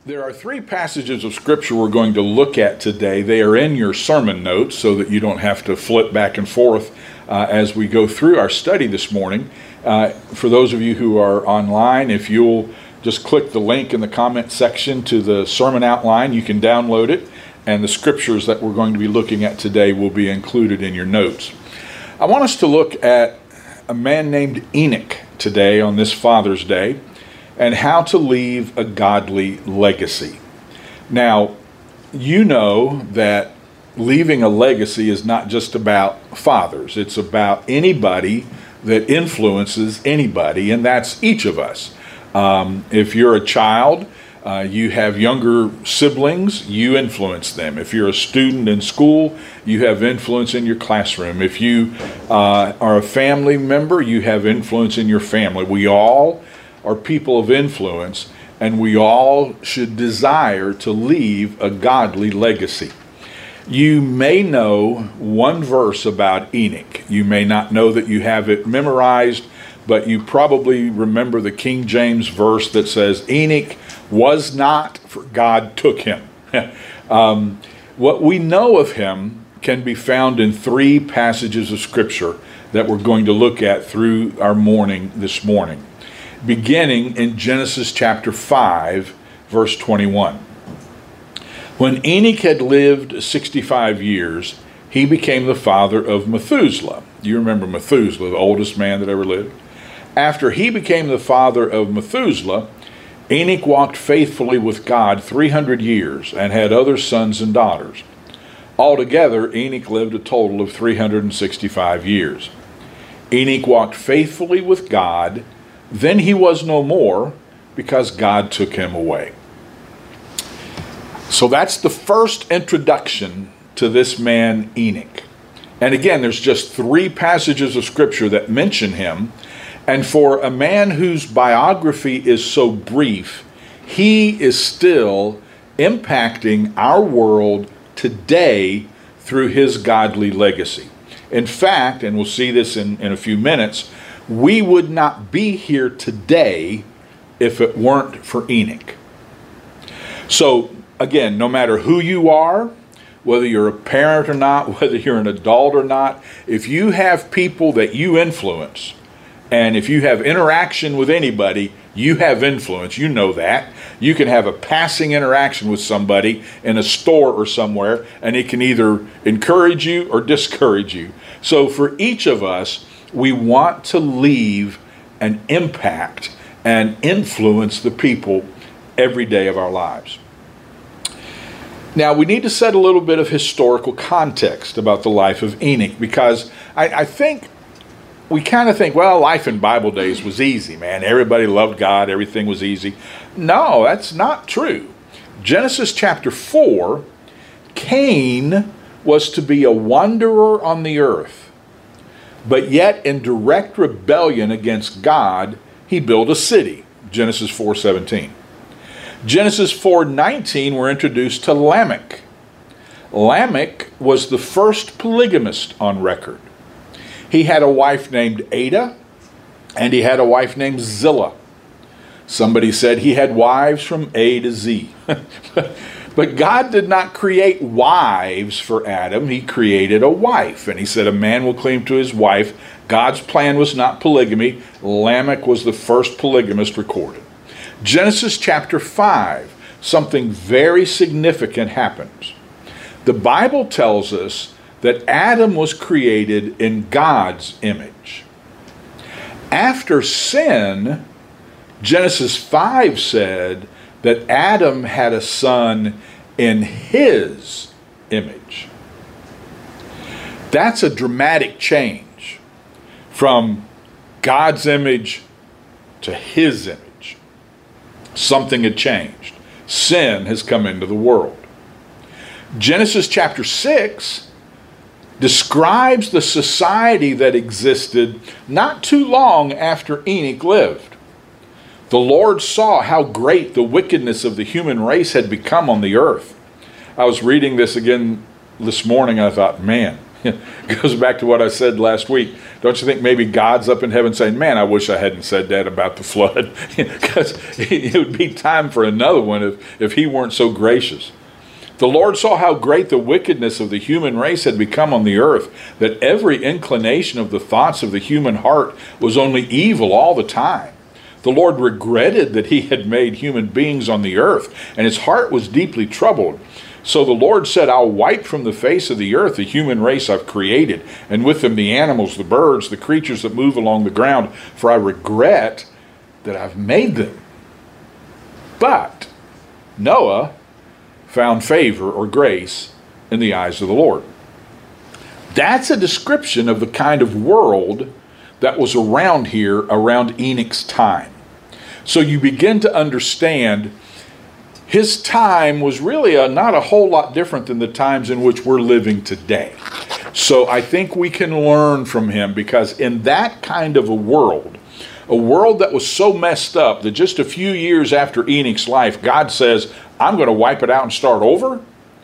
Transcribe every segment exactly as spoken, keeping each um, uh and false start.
There are three passages of Scripture we're going to look at today. They are in your sermon notes so that you don't have to flip back and forth uh, as we go through our study this morning. Uh, for those of you who are online, if you'll just click the link in the comment section to the sermon outline, you can download it, and the scriptures that we're going to be looking at today will be included in your notes. I want us to look at a man named Enoch today on this Father's Day, and how to leave a godly legacy. Now, you know that leaving a legacy is not just about fathers. It's about anybody that influences anybody, and that's each of us. Um, if you're a child, uh, you have younger siblings, you influence them. If you're a student in school, you have influence in your classroom. If you uh, are a family member, you have influence in your family. We all are people of influence, and we all should desire to leave a godly legacy. You may know one verse about Enoch. You may not know that you have it memorized, but you probably remember the King James verse that says, Enoch was not, for God took him. um, what we know of him can be found in three passages of Scripture that we're going to look at through our morning this morning, beginning in Genesis chapter five, verse twenty-one. When Enoch had lived sixty-five years, he became the father of Methuselah. You remember Methuselah, the oldest man that ever lived. After he became the father of Methuselah, Enoch walked faithfully with God three hundred years and had other sons and daughters. Altogether, Enoch lived a total of three hundred sixty-five years. Enoch walked faithfully with God. Then he was no more, because God took him away. So that's the first introduction to this man Enoch. And again, there's just three passages of Scripture that mention him. And for a man whose biography is so brief, he is still impacting our world today through his godly legacy. In fact, and we'll see this in, in a few minutes, we would not be here today if it weren't for Enoch. So, again, no matter who you are, whether you're a parent or not, whether you're an adult or not, if you have people that you influence, and if you have interaction with anybody, you have influence. You know that. You can have a passing interaction with somebody in a store or somewhere, and it can either encourage you or discourage you. So for each of us, we want to leave an impact and influence the people every day of our lives. Now, we need to set a little bit of historical context about the life of Enoch, because I, I think we kind of think, well, life in Bible days was easy, man. Everybody loved God. Everything was easy. No, that's not true. Genesis chapter four, Cain was to be a wanderer on the earth. But yet, in direct rebellion against God, he built a city. Genesis four seventeen. Genesis four nineteen, we're introduced to Lamech. Lamech was the first polygamist on record. He had a wife named Ada, and he had a wife named Zillah. Somebody said he had wives from A to Z. But God did not create wives for Adam. He created a wife. And he said a man will cleave to his wife. God's plan was not polygamy. Lamech was the first polygamist recorded. Genesis chapter five, something very significant happens. The Bible tells us that Adam was created in God's image. After sin, Genesis five said that Adam had a son in his image. That's a dramatic change from God's image to his image. Something had changed. Sin has come into the world. Genesis chapter six describes the society that existed not too long after Enoch lived. The Lord saw how great the wickedness of the human race had become on the earth. I was reading this again this morning. I thought, man, It goes back to what I said last week. Don't you think maybe God's up in heaven saying, man, I wish I hadn't said that about the flood? Because it would be time for another one if, if he weren't so gracious. The Lord saw how great the wickedness of the human race had become on the earth, that every inclination of the thoughts of the human heart was only evil all the time. The Lord regretted that he had made human beings on the earth, and his heart was deeply troubled. So the Lord said, I'll wipe from the face of the earth the human race I've created, and with them the animals, the birds, the creatures that move along the ground, for I regret that I've made them. But Noah found favor or grace in the eyes of the Lord. That's a description of the kind of world that was around here around Enoch's time. So you begin to understand his time was really a, not a whole lot different than the times in which we're living today. So I think we can learn from him, because in that kind of a world, a world that was so messed up that just a few years after Enoch's life, God says, I'm going to wipe it out and start over.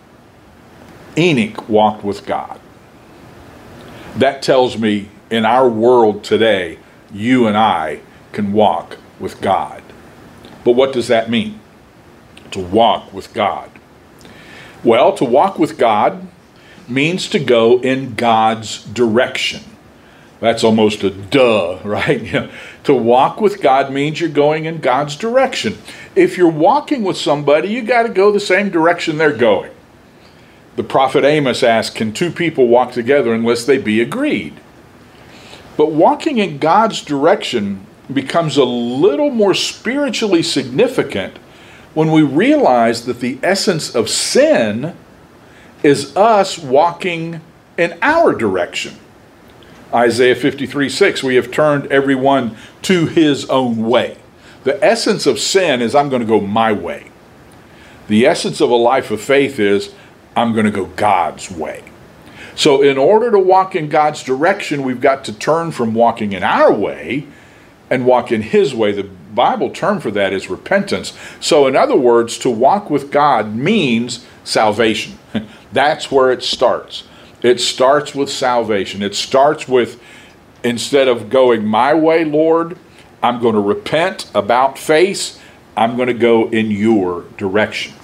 Enoch walked with God. That tells me in our world today, you and I can walk with God. But what does that mean? To walk with God. Well, to walk with God means to go in God's direction. That's almost a duh, right? You know, to walk with God means you're going in God's direction. If you're walking with somebody, you got to go the same direction they're going. The prophet Amos asked, can two people walk together unless they be agreed? But walking in God's direction becomes a little more spiritually significant when we realize that the essence of sin is us walking in our direction. Isaiah fifty-three six, we have turned everyone to his own way. The essence of sin is I'm going to go my way. The essence of a life of faith is I'm going to go God's way. So in order to walk in God's direction, we've got to turn from walking in our way and walk in his way. The Bible term for that is repentance. So in other words, to walk with God means salvation. That's where it starts. It starts with salvation. It starts with, instead of going my way, Lord, I'm going to repent about face. I'm going to go in your direction.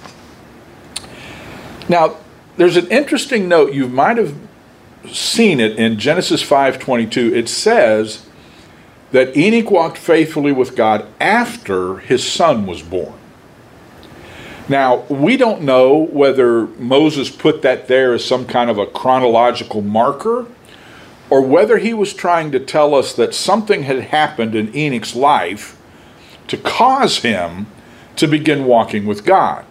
Now, there's an interesting note. You might have seen it in Genesis five twenty-two. It says that Enoch walked faithfully with God after his son was born. Now, we don't know whether Moses put that there as some kind of a chronological marker, or whether he was trying to tell us that something had happened in Enoch's life to cause him to begin walking with God.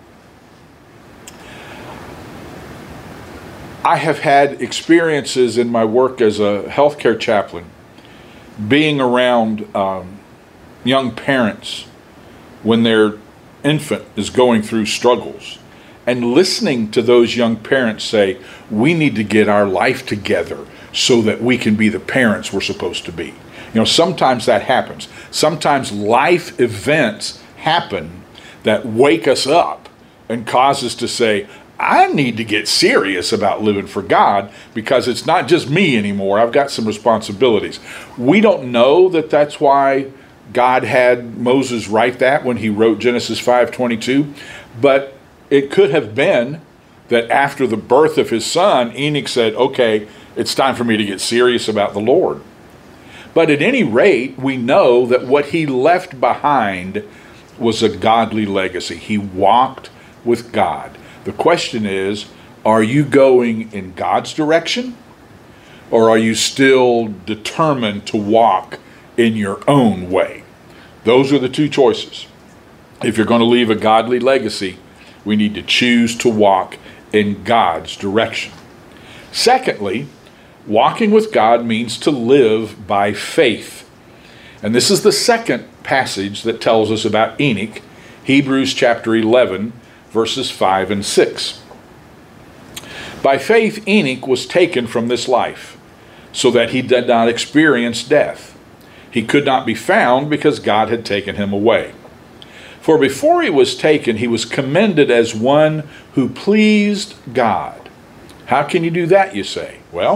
I have had experiences in my work as a healthcare chaplain, being around um, young parents when their infant is going through struggles, and listening to those young parents say, we need to get our life together so that we can be the parents we're supposed to be. You know, sometimes that happens. Sometimes life events happen that wake us up and cause us to say, I need to get serious about living for God, because it's not just me anymore. I've got some responsibilities. We don't know that that's why God had Moses write that when he wrote Genesis five twenty-two, but it could have been that after the birth of his son, Enoch said, okay, it's time for me to get serious about the Lord. But at any rate, we know that what he left behind was a godly legacy. He walked with God. The question is, are you going in God's direction, or are you still determined to walk in your own way? Those are the two choices. If you're going to leave a godly legacy, we need to choose to walk in God's direction. Secondly, walking with God means to live by faith. And this is the second passage that tells us about Enoch, Hebrews chapter eleven, verses five and six. By faith, Enoch was taken from this life, so that he did not experience death. He could not be found because God had taken him away. For before he was taken, he was commended as one who pleased God. How can you do that, you say? Well,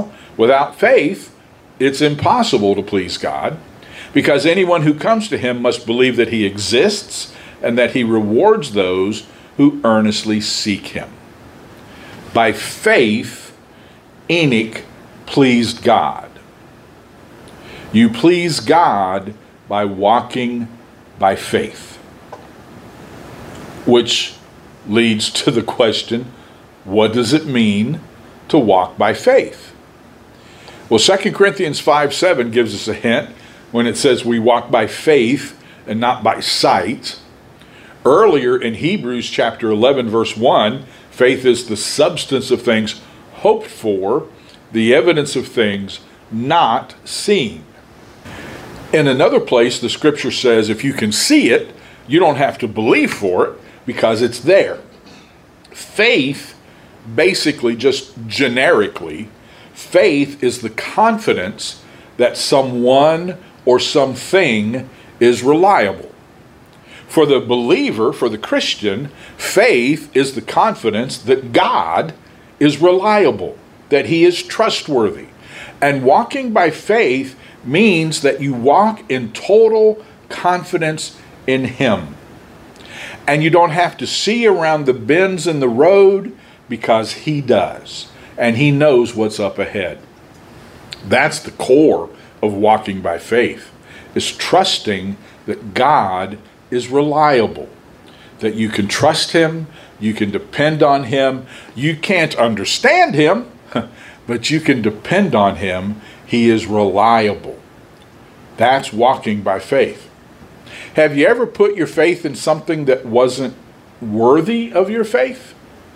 Without faith, it's impossible to please God, because anyone who comes to him must believe that he exists and that he rewards those who earnestly seek him. By faith, Enoch pleased God. You please God by walking by faith. Which leads to the question, what does it mean to walk by faith? Well, Second Corinthians five seven gives us a hint when it says we walk by faith and not by sight. Earlier in Hebrews chapter eleven verse one, faith is the substance of things hoped for, the evidence of things not seen. In another place, the scripture says if you can see it, you don't have to believe for it because it's there. Faith, basically just generically, faith is the confidence that someone or something is reliable. For the believer, for the Christian, faith is the confidence that God is reliable, that he is trustworthy. And walking by faith means that you walk in total confidence in him. And you don't have to see around the bends in the road because he does. And he knows what's up ahead. That's the core of walking by faith, is trusting that God is reliable, that you can trust him, you can depend on him. You can't understand him, but you can depend on him. He is reliable. That's walking by faith. Have you ever put your faith in something that wasn't worthy of your faith?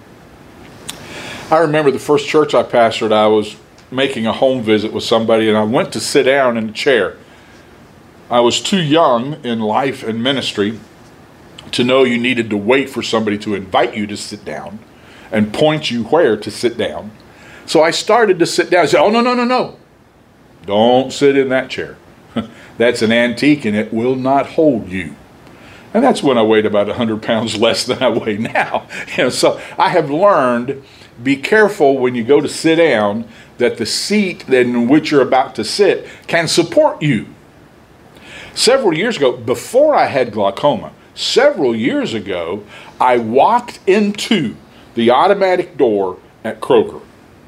I remember the first church I pastored, I was making a home visit with somebody, and I went to sit down in a chair. I was too young in life and ministry to know you needed to wait for somebody to invite you to sit down and point you where to sit down. So I started to sit down. I said, oh, no, no, no, no. Don't sit in that chair. That's an antique and it will not hold you. And that's when I weighed about one hundred pounds less than I weigh now. You know, so I have learned, be careful when you go to sit down that the seat in which you're about to sit can support you. Several years ago, before I had glaucoma, several years ago, I walked into the automatic door at Kroger.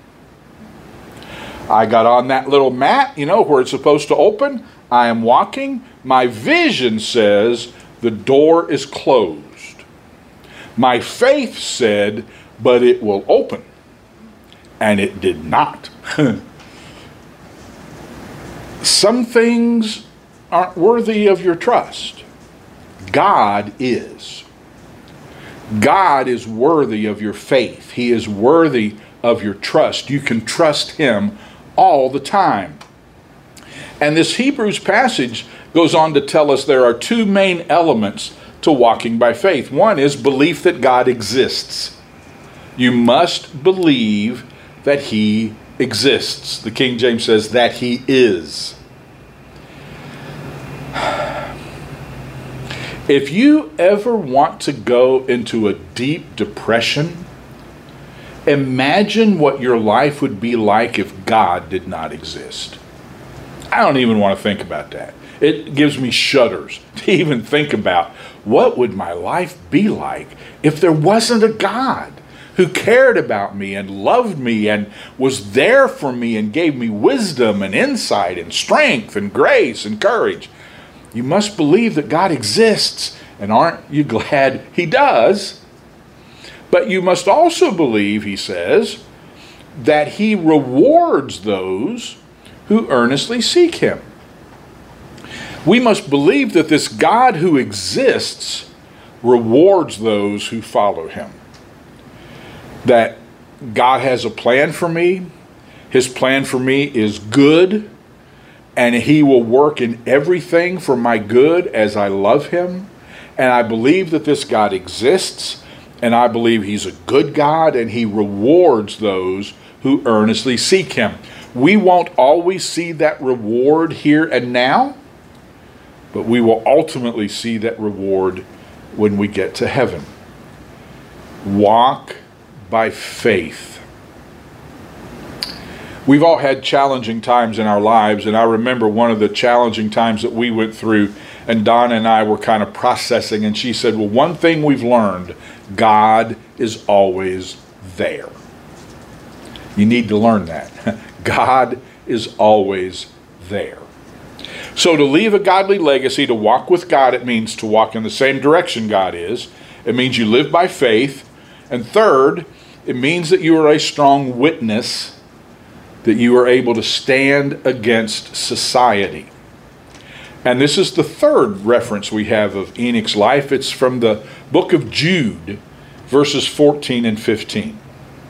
I got on that little mat, you know, where it's supposed to open. I am walking. My vision says the door is closed. My faith said, but it will open. And it did not. Some things aren't worthy of your trust. God is. God is worthy of your faith. He is worthy of your trust. You can trust him all the time. And this Hebrews passage goes on to tell us there are two main elements to walking by faith. One is belief that God exists. You must believe that he exists. The King James says that he is. If you ever want to go into a deep depression, imagine what your life would be like if God did not exist. I don't even want to think about that. It gives me shudders to even think about what would my life be like if there wasn't a God who cared about me and loved me and was there for me and gave me wisdom and insight and strength and grace and courage. You must believe that God exists, and aren't you glad he does? But you must also believe, he says, that he rewards those who earnestly seek him. We must believe that this God who exists rewards those who follow him. That God has a plan for me. His plan for me is good, and he will work in everything for my good as I love him. And I believe that this God exists, and I believe he's a good God, and he rewards those who earnestly seek him. We won't always see that reward here and now, but we will ultimately see that reward when we get to heaven. Walk by faith. We've all had challenging times in our lives, and I remember one of the challenging times that we went through, and Donna and I were kind of processing, and she said, well, one thing we've learned, God is always there. You need to learn that. God is always there. So to leave a godly legacy, to walk with God, it means to walk in the same direction God is. It means you live by faith. And third, it means that you are a strong witness, that you are able to stand against society. And this is the third reference we have of Enoch's life. It's from the book of Jude, verses fourteen and fifteen.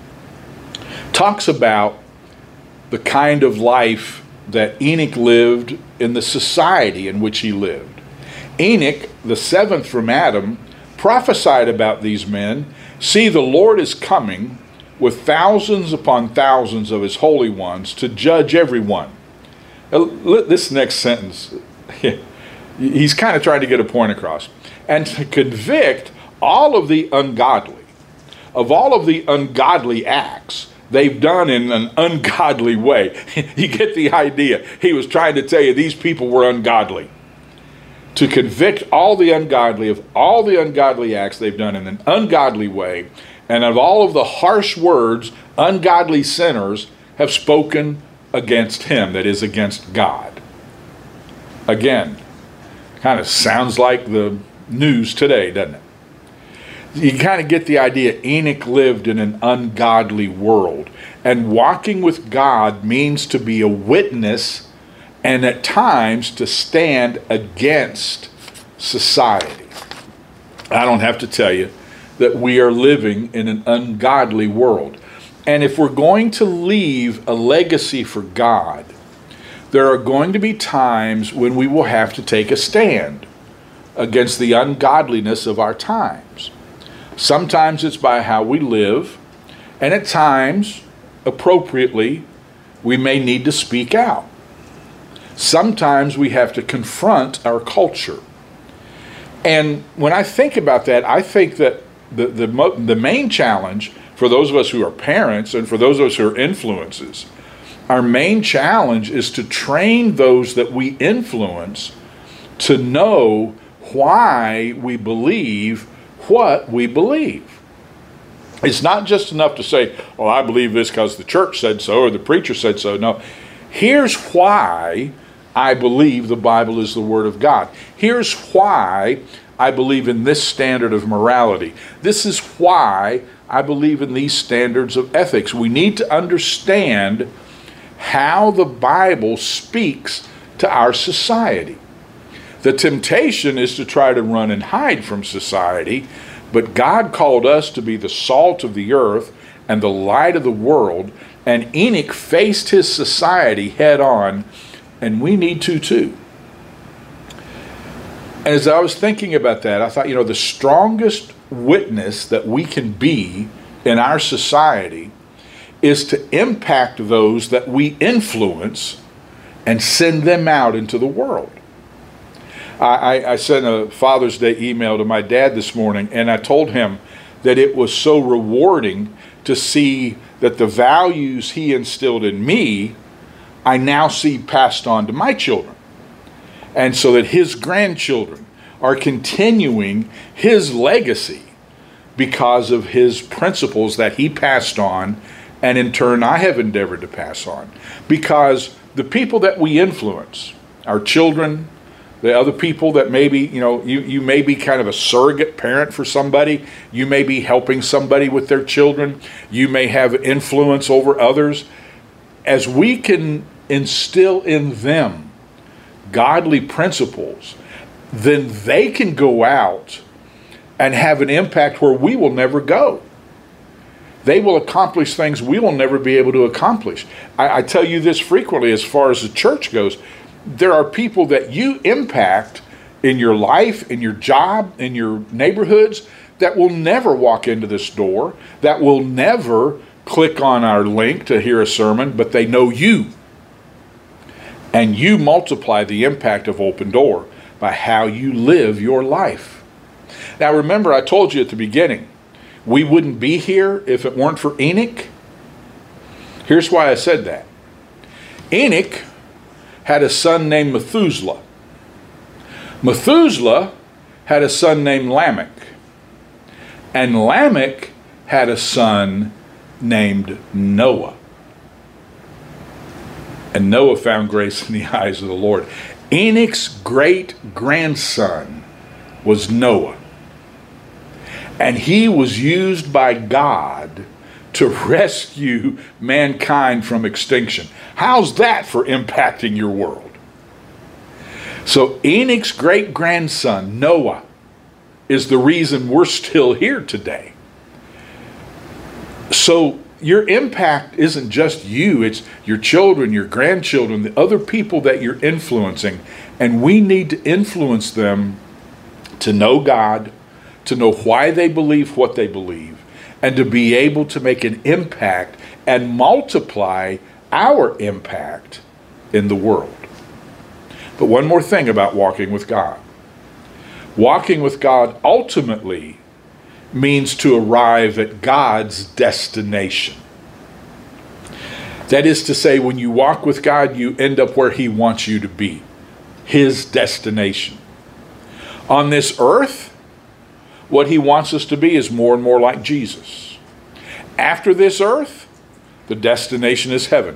Talks about the kind of life that Enoch lived in the society in which he lived. Enoch, the seventh from Adam, prophesied about these men. See, the Lord is coming with thousands upon thousands of his holy ones to judge everyone. This next sentence, he's kind of trying to get a point across. And to convict all of the ungodly, of all of the ungodly acts they've done in an ungodly way. You get the idea. He was trying to tell you these people were ungodly. To convict all the ungodly of all the ungodly acts they've done in an ungodly way, and of all of the harsh words ungodly sinners have spoken against him, that is, against God. Again, kind of sounds like the news today, doesn't it? You kind of get the idea. Enoch lived in an ungodly world, and walking with God means to be a witness and at times to stand against society. I don't have to tell you that we are living in an ungodly world. And if we're going to leave a legacy for God, there are going to be times when we will have to take a stand against the ungodliness of our times. Sometimes it's by how we live, and at times, appropriately, we may need to speak out. Sometimes we have to confront our culture. And when I think about that, I think that the, the, the main challenge for those of us who are parents and for those of us who are influences, our main challenge is to train those that we influence to know why we believe what we believe. It's not just enough to say, well, I believe this because the church said so or the preacher said so. No, here's why I believe the Bible is the Word of God. Here's why I believe in this standard of morality. This is why I believe in these standards of ethics. We need to understand how the Bible speaks to our society. The temptation is to try to run and hide from society, but God called us to be the salt of the earth and the light of the world, and Enoch faced his society head on, and we need to too. And as I was thinking about that, I thought, you know, the strongest witness that we can be in our society is to impact those that we influence and send them out into the world. I, I sent a Father's Day email to my dad this morning, and I told him that it was so rewarding to see that the values he instilled in me, I now see passed on to my children. And so that his grandchildren are continuing his legacy because of his principles that he passed on, and in turn I have endeavored to pass on. Because the people that we influence, our children, the other people that maybe, you know, you, you may be kind of a surrogate parent for somebody. You may be helping somebody with their children. You may have influence over others. As we can instill in them godly principles, then they can go out and have an impact where we will never go. They will accomplish things we will never be able to accomplish. I, I tell you this frequently as far as the church goes. There are people that you impact in your life, in your job, in your neighborhoods that will never walk into this door, that will never click on our link to hear a sermon, but they know you. And you multiply the impact of Open Door by how you live your life. Now remember, I told you at the beginning, we wouldn't be here if it weren't for Enoch. Here's why I said that. Enoch had a son named Methuselah. Methuselah had a son named Lamech. And Lamech had a son named Noah. And Noah found grace in the eyes of the Lord. Enoch's great-grandson was Noah. And he was used by God to rescue mankind from extinction. How's that for impacting your world? So Enoch's great-grandson, Noah, is the reason we're still here today. So your impact isn't just you, it's your children, your grandchildren, the other people that you're influencing. And we need to influence them to know God, to know why they believe what they believe, and to be able to make an impact and multiply our impact in the world. But one more thing about walking with God. Walking with God ultimately means to arrive at God's destination. That is to say, when you walk with God, you end up where He wants you to be, His destination. On this earth, what He wants us to be is more and more like Jesus. After this earth, the destination is heaven.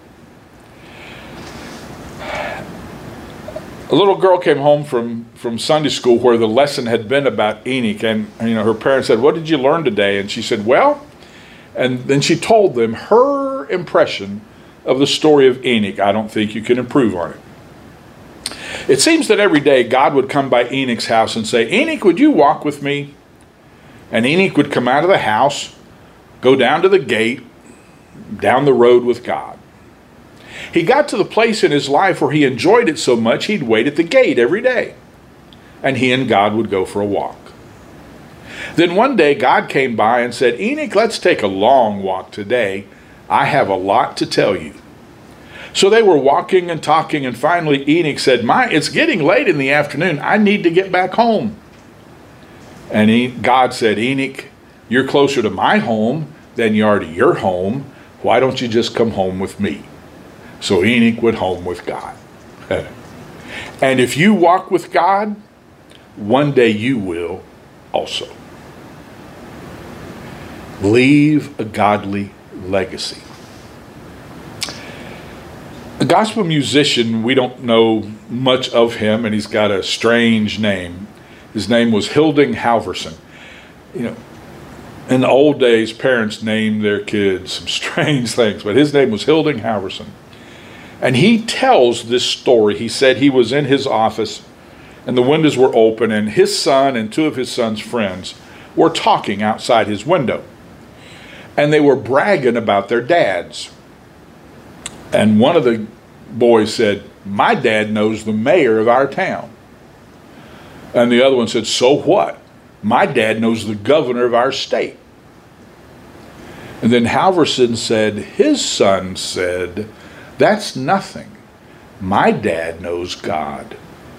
A little girl came home from, from Sunday school where the lesson had been about Enoch, and you know her parents said, "What did you learn today?" And she said, "Well," and then she told them her impression of the story of Enoch. I don't think you can improve on it. It seems that every day God would come by Enoch's house and say, "Enoch, would you walk with me?" And Enoch would come out of the house, go down to the gate, down the road with God. He got to the place in his life where he enjoyed it so much he'd wait at the gate every day. And he and God would go for a walk. Then one day God came by and said, "Enoch, let's take a long walk today. I have a lot to tell you." So they were walking and talking, and finally Enoch said, "My, it's getting late in the afternoon. I need to get back home." And he, God said, "Enoch, you're closer to my home than you are to your home. Why don't you just come home with me?" So Enoch went home with God. And if you walk with God, one day you will also. Leave a godly legacy. A gospel musician, we don't know much of him, and he's got a strange name. His name was Hilding Halverson. You know, in the old days, parents named their kids some strange things, but his name was Hilding Halverson. And he tells this story. He said he was in his office and the windows were open, and his son and two of his son's friends were talking outside his window. And they were bragging about their dads. And one of the boys said, "My dad knows the mayor of our town." And the other one said, "So what? My dad knows the governor of our state." And then Halverson said, his son said, "That's nothing. My dad knows God."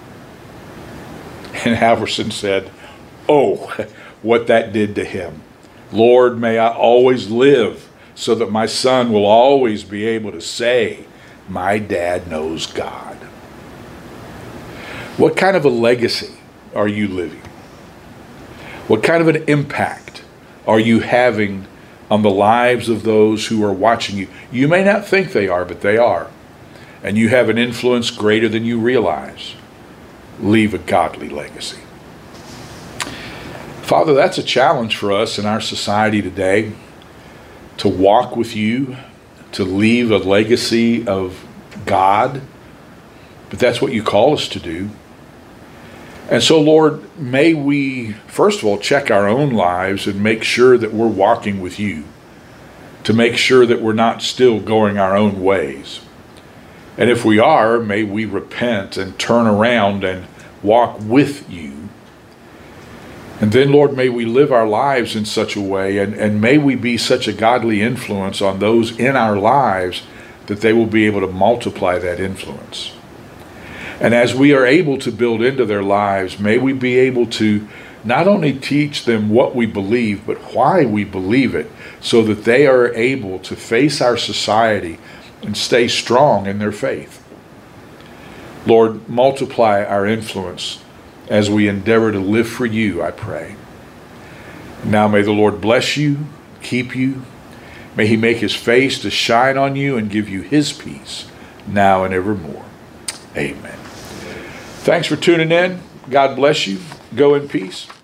And Halverson said, "Oh, what that did to him. Lord, may I always live so that my son will always be able to say, my dad knows God." What kind of a legacy are you living? What kind of an impact are you having on the lives of those who are watching you? You may not think they are, but they are. And you have an influence greater than you realize. Leave a godly legacy. Father, that's a challenge for us in our society today, to walk with you, to leave a legacy of God. But that's what you call us to do. And so, Lord, may we, first of all, check our own lives and make sure that we're walking with you, to make sure that we're not still going our own ways. And if we are, may we repent and turn around and walk with you. And then, Lord, may we live our lives in such a way, and, and may we be such a godly influence on those in our lives that they will be able to multiply that influence. And as we are able to build into their lives, may we be able to not only teach them what we believe, but why we believe it, so that they are able to face our society and stay strong in their faith. Lord, multiply our influence as we endeavor to live for you, I pray. Now may the Lord bless you, keep you. May he make his face to shine on you and give you his peace now and evermore. Amen. Thanks for tuning in. God bless you. Go in peace.